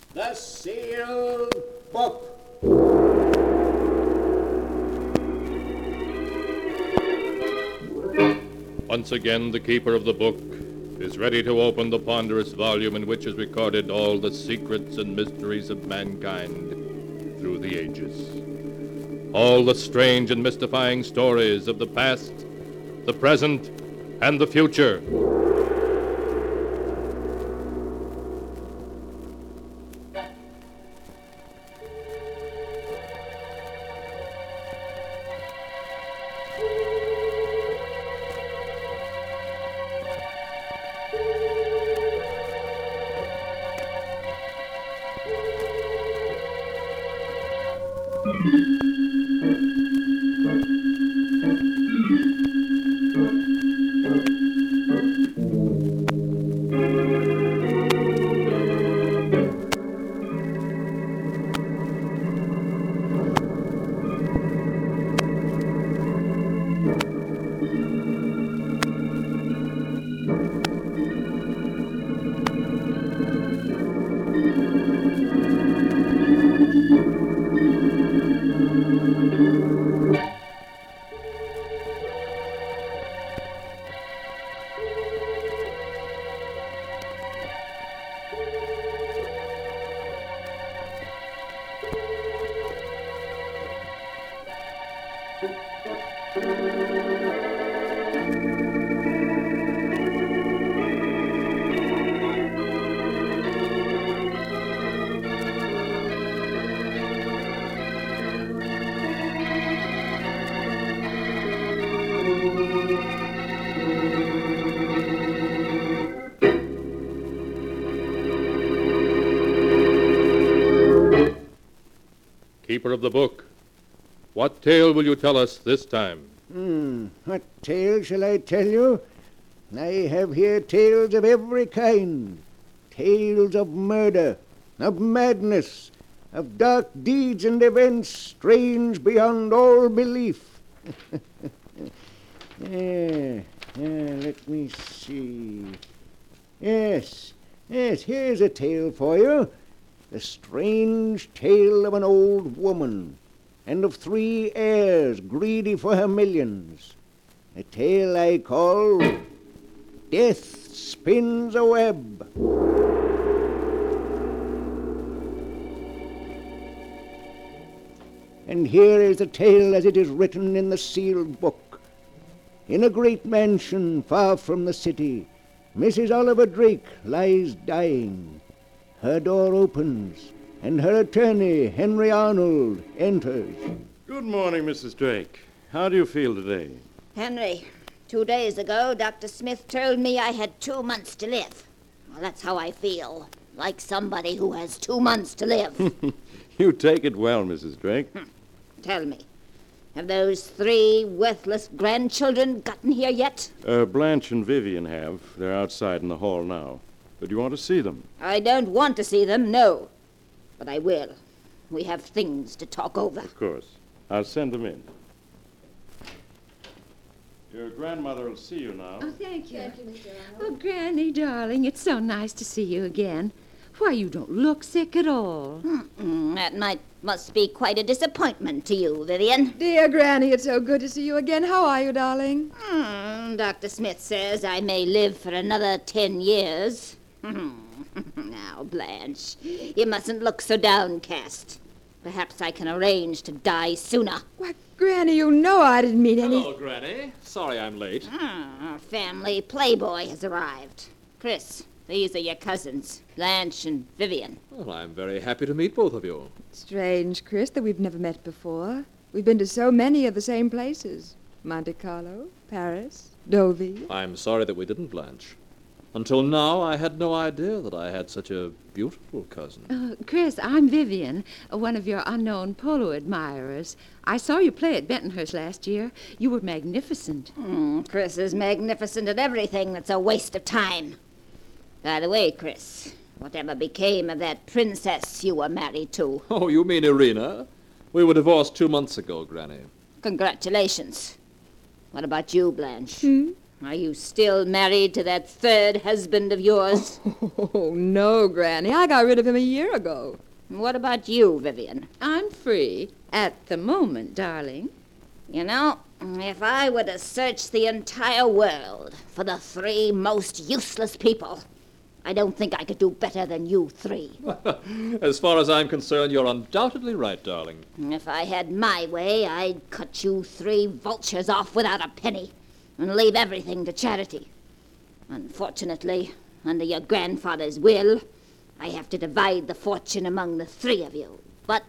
The sealed book. Once again, the keeper of the book is ready to open the ponderous volume in which is recorded all the secrets and mysteries of mankind through the ages. All the strange and mystifying stories of the past, the present, and the future. Keeper of the book, what tale will you tell us this time? What tale shall I tell you? I have here tales of every kind. Tales of murder, of madness, of dark deeds and events strange beyond all belief. Let me see. Yes, here's a tale for you. The strange tale of an old woman and of 3 heirs greedy for her millions. A tale I call Death Spins a Web. And here is the tale as it is written in the sealed book. In a great mansion far from the city, Mrs. Oliver Drake lies dying. Her door opens, and her attorney, Henry Arnold, enters. Good morning, Mrs. Drake. How do you feel today? Henry, 2 days ago, Dr. Smith told me I had 2 months to live. Well, that's how I feel, like somebody who has 2 months to live. You take it well, Mrs. Drake. Tell me, have those 3 worthless grandchildren gotten here yet? Blanche and Vivian have. They're outside in the hall now. But do you want to see them? I don't want to see them, no. But I will. We have things to talk over. Of course. I'll send them in. Your grandmother will see you now. Oh, thank you. Thank you, Mr. Arnold. Oh, Granny, darling, it's so nice to see you again. Why, you don't look sick at all. That must be quite a disappointment to you, Vivian. Dear Granny, it's so good to see you again. How are you, darling? Dr. Smith says I may live for another 10 years. Now, Blanche, you mustn't look so downcast. Perhaps I can arrange to die sooner. Why, Granny, you know I didn't mean any... Hello, Granny. Sorry I'm late. Our family playboy has arrived. Chris, these are your cousins, Blanche and Vivian. Well, I'm very happy to meet both of you. Strange, Chris, that we've never met before. We've been to so many of the same places. Monte Carlo, Paris, Deauville. I'm sorry that we didn't, Blanche. Until now, I had no idea that I had such a beautiful cousin. Chris, I'm Vivian, one of your unknown polo admirers. I saw you play at Bentonhurst last year. You were magnificent. Chris is magnificent at everything that's a waste of time. By the way, Chris, whatever became of that princess you were married to? Oh, you mean Irina? We were divorced 2 months ago, Granny. Congratulations. What about you, Blanche? Are you still married to that third husband of yours? Oh, no, Granny. I got rid of him a year ago. What about you, Vivian? I'm free at the moment, darling. You know, if I were to search the entire world for the 3 most useless people, I don't think I could do better than you 3. As far as I'm concerned, you're undoubtedly right, darling. If I had my way, I'd cut you 3 vultures off without a penny and leave everything to charity. Unfortunately, under your grandfather's will, I have to divide the fortune among the 3 of you. But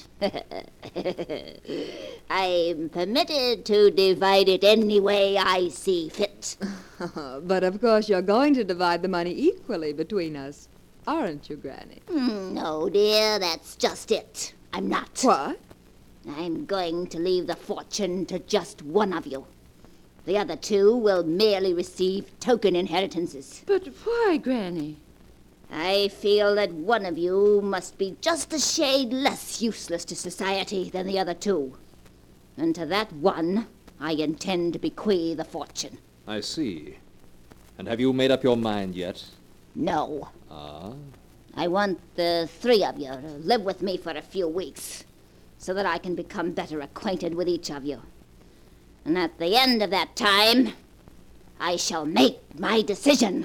I'm permitted to divide it any way I see fit. But of course you're going to divide the money equally between us, aren't you, Granny? No, dear, that's just it. I'm not. What? I'm going to leave the fortune to just one of you. The other 2 will merely receive token inheritances. But why, Granny? I feel that one of you must be just a shade less useless to society than the other 2. And to that one, I intend to bequeath the fortune. I see. And have you made up your mind yet? No. Ah? I want the 3 of you to live with me for a few weeks, so that I can become better acquainted with each of you. And at the end of that time, I shall make my decision.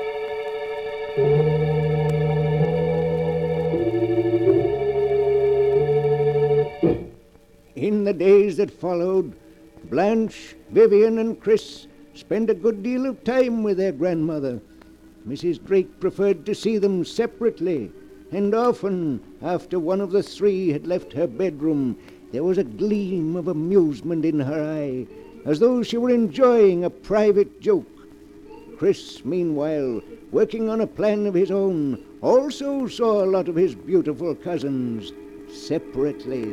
In the days that followed, Blanche, Vivian, and Chris spent a good deal of time with their grandmother. Mrs. Drake preferred to see them separately, and often, after one of the 3 had left her bedroom, there was a gleam of amusement in her eye, as though she were enjoying a private joke. Chris, meanwhile, working on a plan of his own, also saw a lot of his beautiful cousins separately.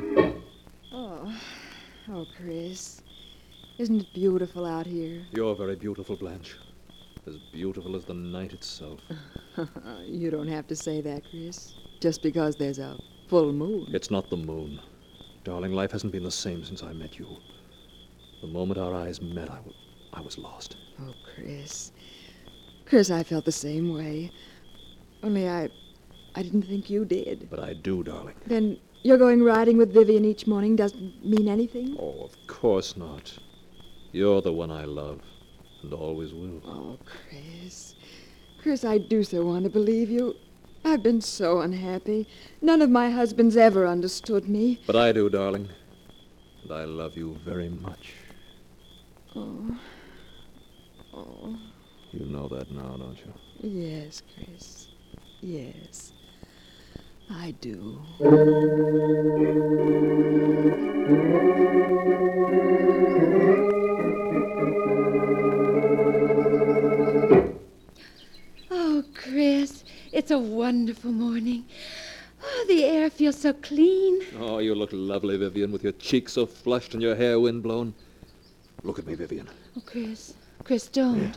Oh, Chris, isn't it beautiful out here? You're very beautiful, Blanche. As beautiful as the night itself. You don't have to say that, Chris, just because there's a full moon. It's not the moon. Darling, life hasn't been the same since I met you. The moment our eyes met, I was lost. Oh, Chris. Chris, I felt the same way. Only I didn't think you did. But I do, darling. Then you're going riding with Vivian each morning doesn't mean anything? Oh, of course not. You're the one I love, and always will. Oh, Chris. Chris, I do so want to believe you. I've been so unhappy. None of my husbands ever understood me. But I do, darling. And I love you very much. Oh. Oh. You know that now, don't you? Yes, Chris. Yes. I do. Oh, Chris, it's a wonderful morning. Oh, the air feels so clean. Oh, you look lovely, Vivian, with your cheeks so flushed and your hair windblown. Look at me, Vivian. Oh, Chris, don't.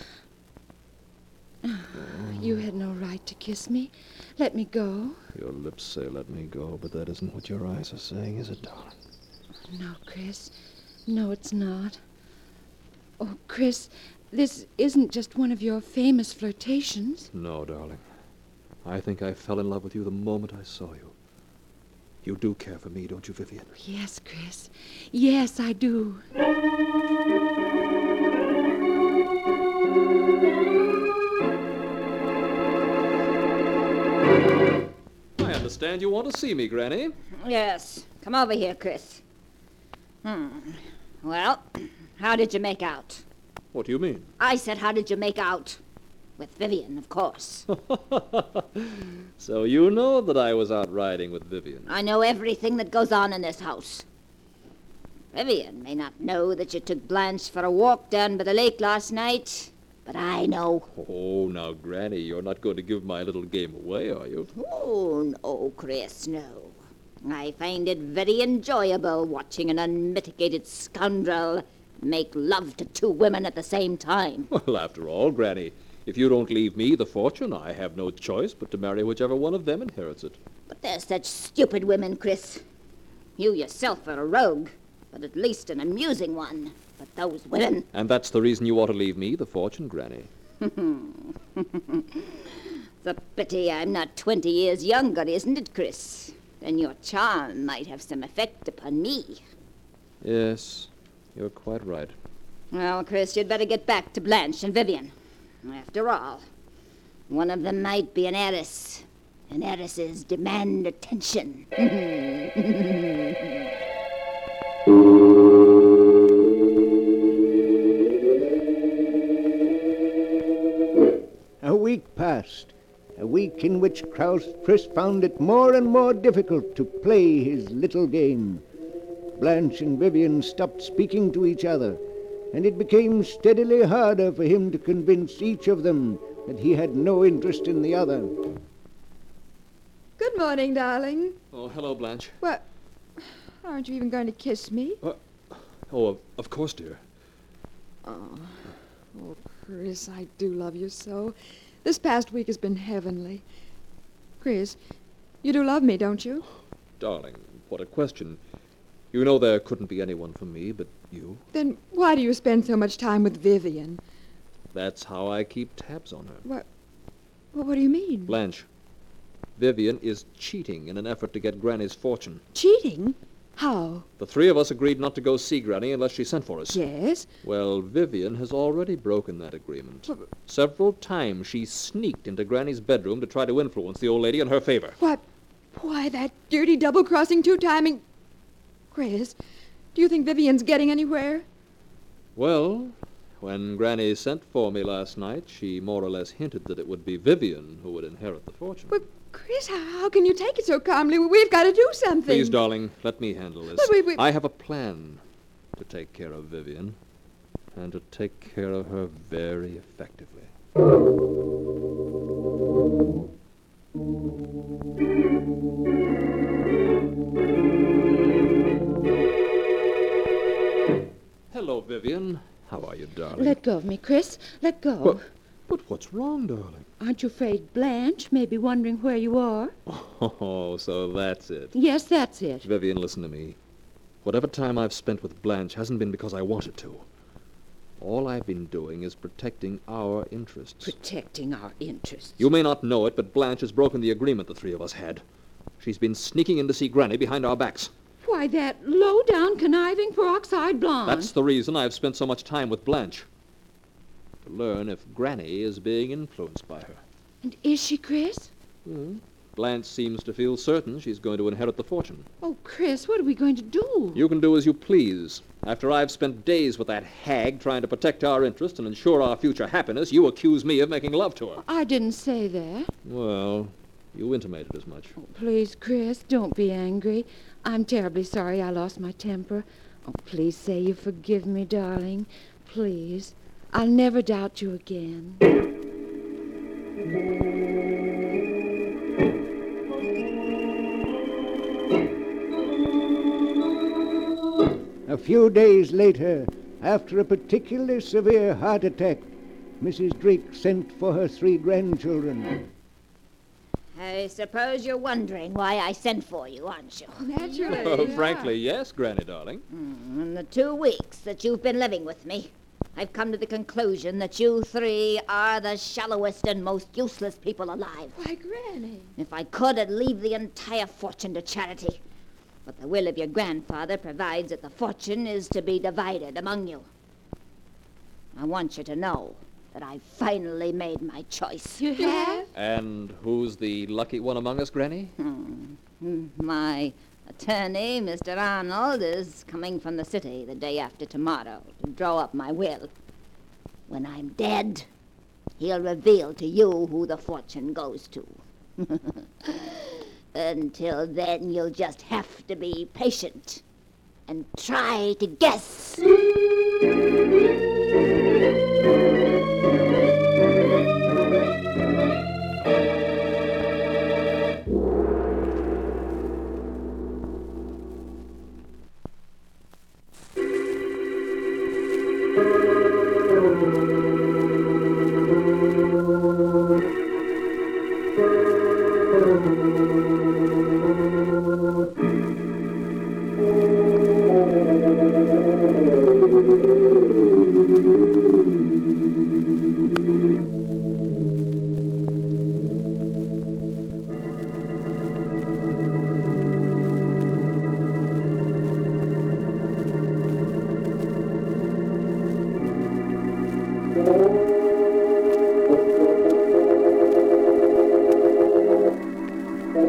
You had no right to kiss me. Let me go. Your lips say let me go, but that isn't what your eyes are saying, is it, darling? No, Chris. No, it's not. Oh, Chris, this isn't just one of your famous flirtations. No, darling. I think I fell in love with you the moment I saw you. You do care for me, don't you, Vivian? Yes, Chris. Yes, I do. I understand you want to see me, Granny. Yes. Come over here, Chris. Well, how did you make out? What do you mean? I said, how did you make out? With Vivian, of course. So you know that I was out riding with Vivian. I know everything that goes on in this house. Vivian may not know that you took Blanche for a walk down by the lake last night, but I know. Oh, now, Granny, you're not going to give my little game away, are you? Oh, no, Chris, no. I find it very enjoyable watching an unmitigated scoundrel make love to 2 women at the same time. Well, after all, Granny, if you don't leave me the fortune, I have no choice but to marry whichever one of them inherits it. But they're such stupid women, Chris. You yourself are a rogue, but at least an amusing one. But those women... And that's the reason you ought to leave me the fortune, Granny. It's a pity I'm not 20 years younger, isn't it, Chris? Then your charm might have some effect upon me. Yes, you're quite right. Well, Chris, you'd better get back to Blanche and Vivian. After all, one of them might be an heiress. And heiresses demand attention. A week passed, a week in which Chris found it more and more difficult to play his little game. Blanche and Vivian stopped speaking to each other, and it became steadily harder for him to convince each of them that he had no interest in the other. Good morning, darling. Oh, hello, Blanche. What? Aren't you even going to kiss me? Oh, of course, dear. Oh, Chris, I do love you so. This past week has been heavenly. Chris, you do love me, don't you? Darling, what a question. You know there couldn't be anyone for me but you. Then why do you spend so much time with Vivian? That's how I keep tabs on her. What do you mean? Blanche, Vivian is cheating in an effort to get Granny's fortune. Cheating? How? The three of us agreed not to go see Granny unless she sent for us. Yes? Well, Vivian has already broken that agreement. Several times she sneaked into Granny's bedroom to try to influence the old lady in her favor. Why, that dirty double-crossing, two-timing... Chris, do you think Vivian's getting anywhere? Well, when Granny sent for me last night, she more or less hinted that it would be Vivian who would inherit the fortune. But, Chris, how can you take it so calmly? We've got to do something. Please, darling, let me handle this. But I have a plan to take care of Vivian, and to take care of her very effectively. Hello, Vivian. How are you, darling? Let go of me, Chris. Let go. But what's wrong, darling? Aren't you afraid Blanche may be wondering where you are? Oh, so that's it. Yes, that's it. Vivian, listen to me. Whatever time I've spent with Blanche hasn't been because I wanted to. All I've been doing is protecting our interests. Protecting our interests. You may not know it, but Blanche has broken the agreement the three of us had. She's been sneaking in to see Granny behind our backs. Why, that low-down, conniving, peroxide blonde. That's the reason I've spent so much time with Blanche. To learn if Granny is being influenced by her. And is she, Chris? Blanche seems to feel certain she's going to inherit the fortune. Oh, Chris, what are we going to do? You can do as you please. After I've spent days with that hag trying to protect our interests and ensure our future happiness, you accuse me of making love to her. I didn't say that. Well, you intimated as much. Oh, please, Chris, don't be angry. I'm terribly sorry I lost my temper. Oh, please say you forgive me, darling. Please. I'll never doubt you again. A few days later, after a particularly severe heart attack, Mrs. Drake sent for her 3 grandchildren. I suppose you're wondering why I sent for you, aren't you? Naturally. Frankly, yes, Granny, darling. In the 2 weeks that you've been living with me, I've come to the conclusion that you 3 are the shallowest and most useless people alive. Why, Granny. If I could, I'd leave the entire fortune to charity. But the will of your grandfather provides that the fortune is to be divided among you. I want you to know that I've finally made my choice. You have? And who's the lucky one among us, Granny? My attorney, Mr. Arnold, is coming from the city the day after tomorrow to draw up my will. When I'm dead, he'll reveal to you who the fortune goes to. Until then, you'll just have to be patient and try to guess.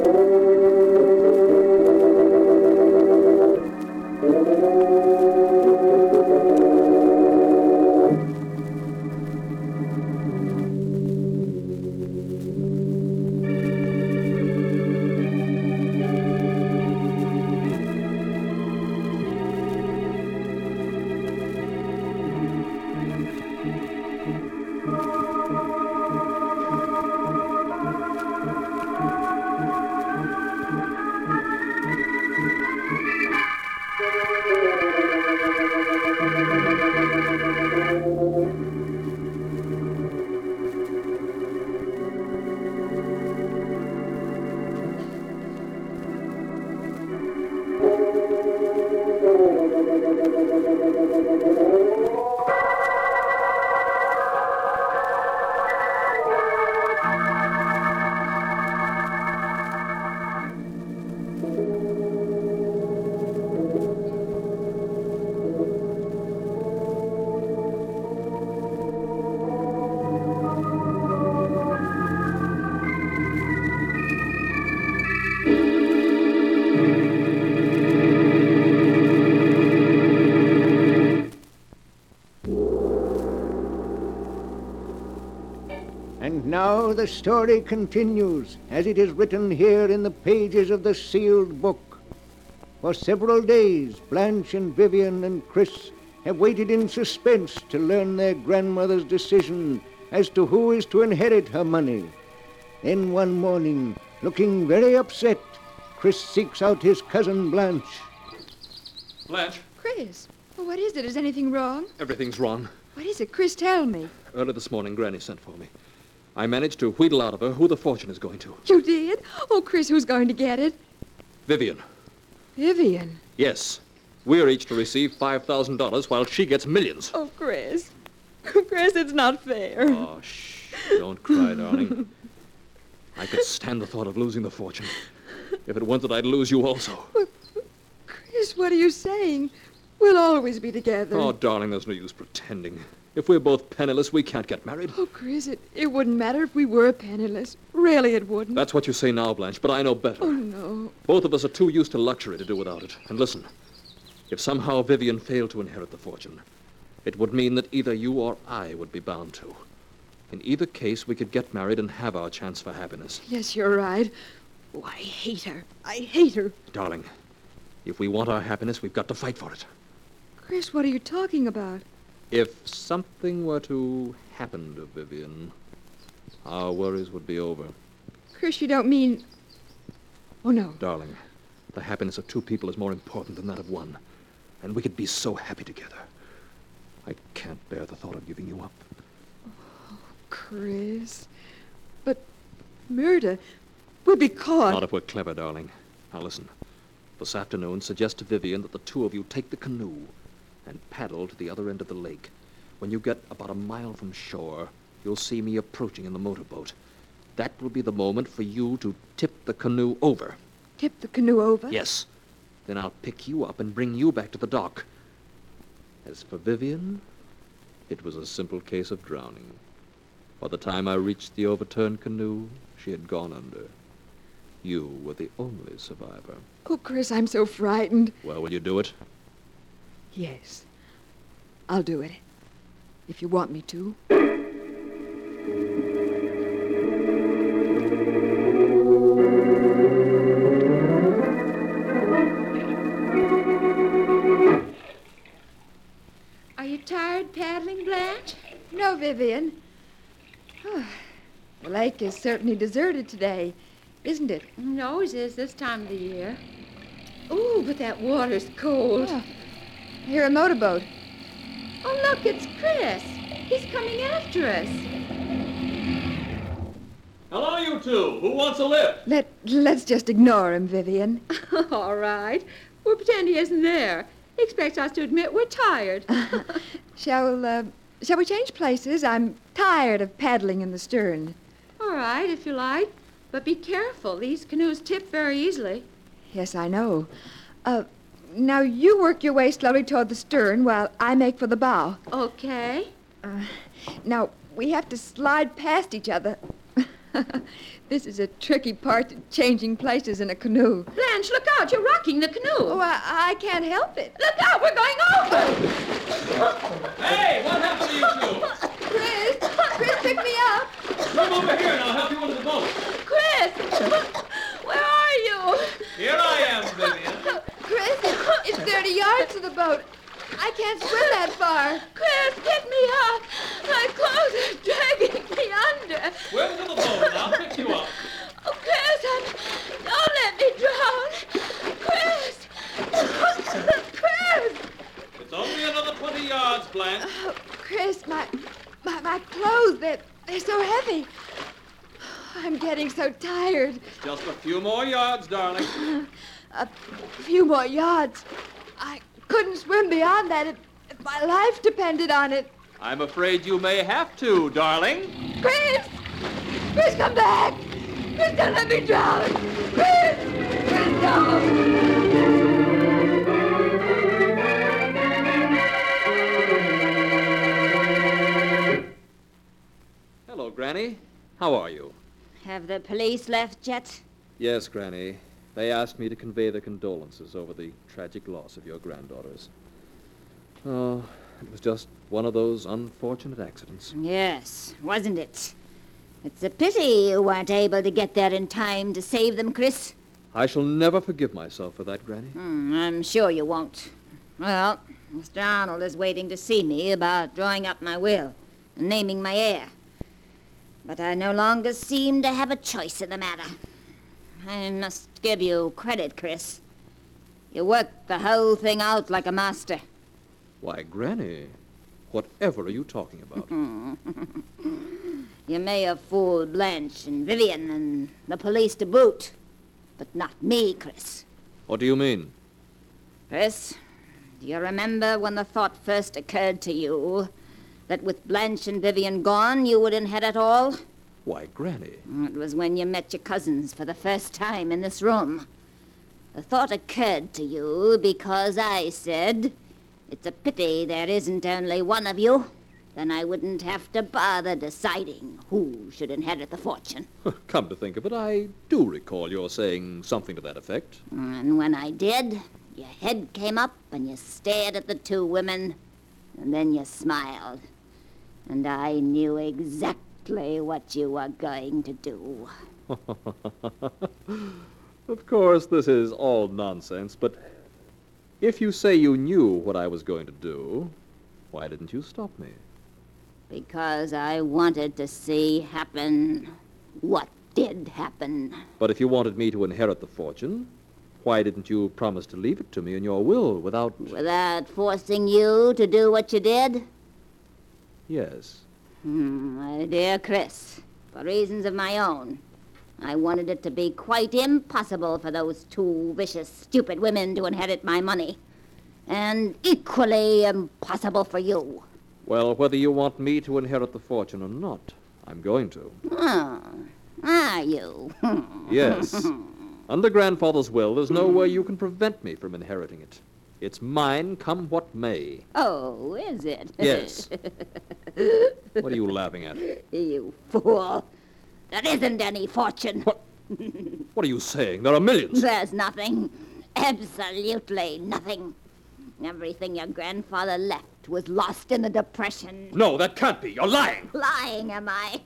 And now the story continues, as it is written here in the pages of the sealed book. For several days, Blanche and Vivian and Chris have waited in suspense to learn their grandmother's decision as to who is to inherit her money. Then one morning, looking very upset, Chris seeks out his cousin Blanche. Blanche, Chris, well, what is it? Is anything wrong? everything's wrong. What is it? Chris, tell me. Early this morning, Granny sent for me. I managed to wheedle out of her who the fortune is going to. You did? Oh, Chris, who's going to get it? Vivian. Vivian. Yes. We're each to receive $5,000 while she gets millions. Oh, Chris. Chris, it's not fair. Oh, shh. Don't cry, darling. I could stand the thought of losing the fortune. If it weren't that I'd lose you also. Chris, what are you saying? We'll always be together. Oh, darling, there's no use pretending. If we're both penniless, we can't get married. Oh, Chris, it wouldn't matter if we were penniless. Really, it wouldn't. That's what you say now, Blanche, but I know better. Oh, no. Both of us are too used to luxury to do without it. And listen, if somehow Vivian failed to inherit the fortune, it would mean that either you or I would be bound to. In either case, we could get married and have our chance for happiness. Yes, you're right. Oh, I hate her. I hate her. Darling, if we want our happiness, we've got to fight for it. Chris, what are you talking about? If something were to happen to Vivian, our worries would be over. Chris, you don't mean... Oh, no. Darling, the happiness of two people is more important than that of one. And we could be so happy together. I can't bear the thought of giving you up. Chris. But murder... We'll be caught. Not if we're clever, darling. Now listen. This afternoon, suggest to Vivian that the two of you take the canoe and paddle to the other end of the lake. When you get about a mile from shore, you'll see me approaching in the motorboat. That will be the moment for you to tip the canoe over. Tip the canoe over? Yes. Then I'll pick you up and bring you back to the dock. As for Vivian, it was a simple case of drowning. By the time I reached the overturned canoe, she had gone under. You were the only survivor. Oh, Chris, I'm so frightened. Well, will you do it? Yes. I'll do it. If you want me to. Are you tired paddling, Blanche? No, Vivian. The lake is certainly deserted today, isn't it? It always is this time of the year. Ooh, but that water's cold. Oh, I hear a motorboat. Oh, look, it's Chris. He's coming after us. Hello, you two. Who wants a lift? Let's just ignore him, Vivian. All right. We'll pretend he isn't there. He expects us to admit we're tired. Shall we change places? I'm tired of paddling in the stern. All right, if you like. But be careful. These canoes tip very easily. Yes, I know. Now you work your way slowly toward the stern while I make for the bow. Okay. Now, we have to slide past each other. This is a tricky part, changing places in a canoe. Blanche, look out. You're rocking the canoe. Oh, I can't help it. Look out. We're going over. Hey, what happened to you two? Chris, pick me up. Come over here and I'll help you into the boat. Chris, where are you? Here I am, Vivian. Chris, it's 30 yards to the boat. I can't swim that far. Chris, pick me up. My clothes are dragging me under. Swim to the boat and I'll pick you up. Oh, Chris, don't let me drown. Chris! Chris! It's only another 20 yards, Blanche. Oh, Chris, my clothes, they're so heavy. I'm getting so tired. Just a few more yards, darling. A few more yards. I couldn't swim beyond that if my life depended on it. I'm afraid you may have to, darling. Chris! Chris, come back! Chris, don't let me drown! Chris! Chris, no! Hello, Granny. How are you? Have the police left yet? Yes, Granny. They asked me to convey their condolences over the tragic loss of your granddaughters. Oh, it was just one of those unfortunate accidents. Yes, wasn't it? It's a pity you weren't able to get there in time to save them, Chris. I shall never forgive myself for that, Granny. I'm sure you won't. Well, Mr. Arnold is waiting to see me about drawing up my will and naming my heir. But I no longer seem to have a choice in the matter. I must give you credit, Chris. You worked the whole thing out like a master. Why, Granny, whatever are you talking about? You may have fooled Blanche and Vivian and the police to boot, but not me, Chris. What do you mean? Chris, do you remember when the thought first occurred to you that with Blanche and Vivian gone, you would inherit all? Why, Granny. It was when you met your cousins for the first time in this room. The thought occurred to you because I said, it's a pity there isn't only one of you. Then I wouldn't have to bother deciding who should inherit the fortune. Come to think of it, I do recall your saying something to that effect. And when I did, your head came up and you stared at the two women, and then you smiled. And I knew exactly what you were going to do. Of course, this is all nonsense, but if you say you knew what I was going to do, why didn't you stop me? Because I wanted to see happen what did happen. But if you wanted me to inherit the fortune, why didn't you promise to leave it to me in your will without... Without forcing you to do what you did? Yes. My dear Chris, for reasons of my own, I wanted it to be quite impossible for those two vicious, stupid women to inherit my money. And equally impossible for you. Well, whether you want me to inherit the fortune or not, I'm going to. Oh, are you? Yes. Under Grandfather's will, there's no way you can prevent me from inheriting it. It's mine, come what may. Oh, is it? Yes. What are you laughing at? You fool. There isn't any fortune. What are you saying? There are millions. There's nothing. Absolutely nothing. Everything your grandfather left was lost in the Depression. No, that can't be. You're lying. Lying, am I?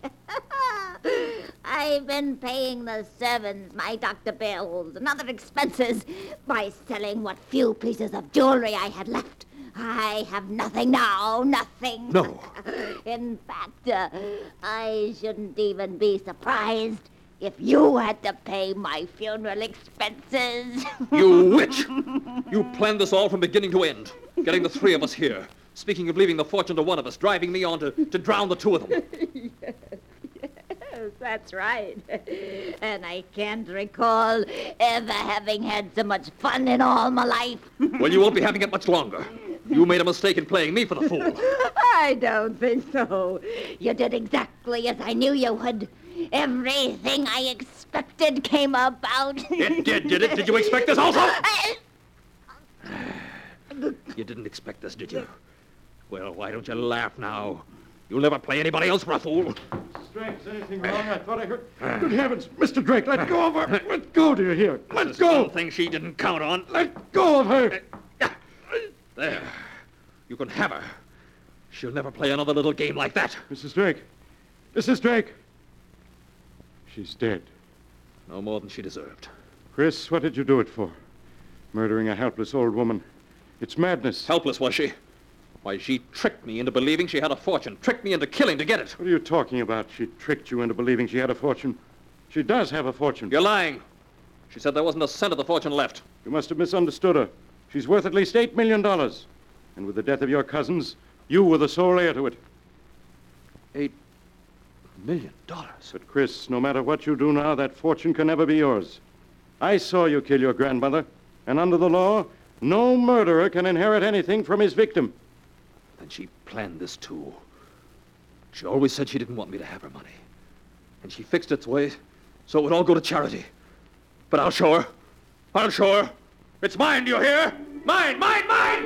I've been paying the servants my doctor bills and other expenses by selling what few pieces of jewelry I had left. I have nothing now, nothing. No. In fact, I shouldn't even be surprised if you had to pay my funeral expenses. You witch! You planned this all from beginning to end, getting the three of us here. Speaking of leaving the fortune to one of us, driving me on to drown the two of them. Yes, that's right. And I can't recall ever having had so much fun in all my life. Well, you won't be having it much longer. You made a mistake in playing me for the fool. I don't think so. You did exactly as I knew you would. Everything I expected came about. It did it? Did you expect this also? You didn't expect this, did you? Well, why don't you laugh now? You'll never play anybody else for a fool. Drake, is anything wrong? I thought I heard... Good heavens! Mr. Drake, let go of her! Let go, do you hear? Let go! One thing she didn't count on. Let go of her! There. You can have her. She'll never play another little game like that. Mrs. Drake! Mrs. Drake! She's dead. No more than she deserved. Chris, what did you do it for? Murdering a helpless old woman. It's madness. Helpless, was she? Why, she tricked me into believing she had a fortune. Tricked me into killing to get it. What are you talking about? She tricked you into believing she had a fortune. She does have a fortune. You're lying. She said there wasn't a cent of the fortune left. You must have misunderstood her. She's worth at least $8 million. And with the death of your cousins, you were the sole heir to it. $8 million? But, Chris, no matter what you do now, that fortune can never be yours. I saw you kill your grandmother, and under the law, no murderer can inherit anything from his victim. And she planned this, too. She always said she didn't want me to have her money. And she fixed its way so it would all go to charity. But I'll show her. I'll show her. It's mine, do you hear? Mine, mine, mine!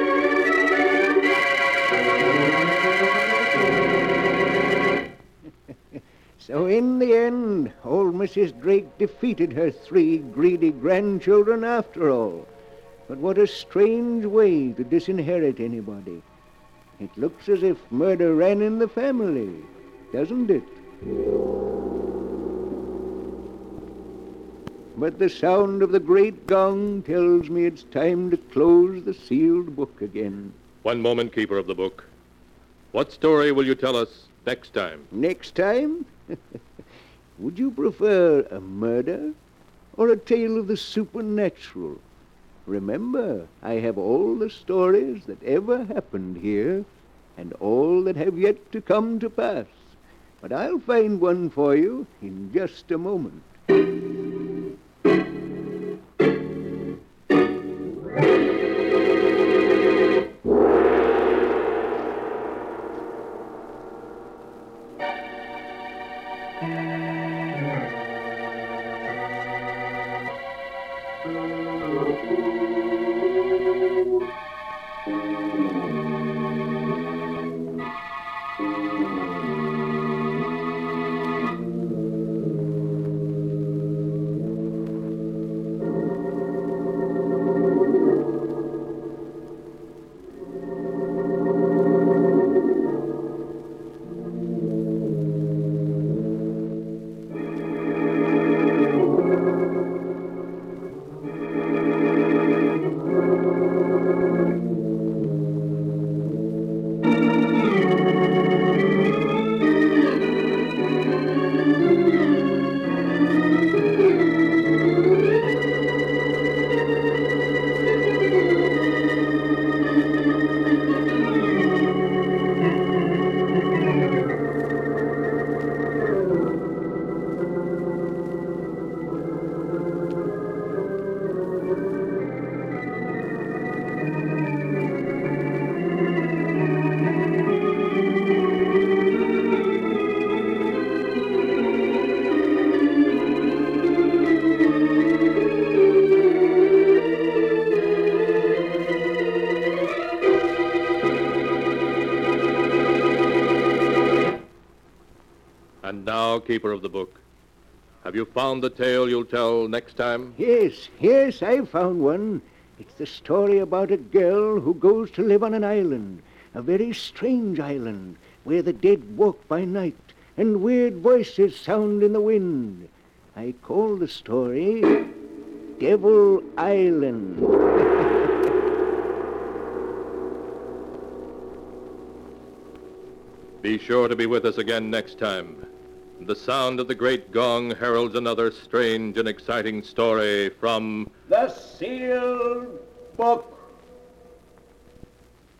So in the end, old Mrs. Drake defeated her 3 greedy grandchildren after all. But what a strange way to disinherit anybody. It looks as if murder ran in the family, doesn't it? But the sound of the great gong tells me it's time to close the sealed book again. One moment, Keeper of the Book. What story will you tell us next time? Next time? Would you prefer a murder or a tale of the supernatural? Remember, I have all the stories that ever happened here and all that have yet to come to pass. But I'll find one for you in just a moment. And now, Keeper of the Book, have you found the tale you'll tell next time? Yes, I've found one. It's the story about a girl who goes to live on an island, a very strange island, where the dead walk by night and weird voices sound in the wind. I call the story Devil Island. Be sure to be with us again next time. The sound of the great gong heralds another strange and exciting story from The Sealed Book.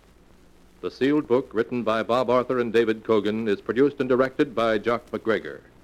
The Sealed Book, written by Bob Arthur and David Cogan, is produced and directed by Jock McGregor.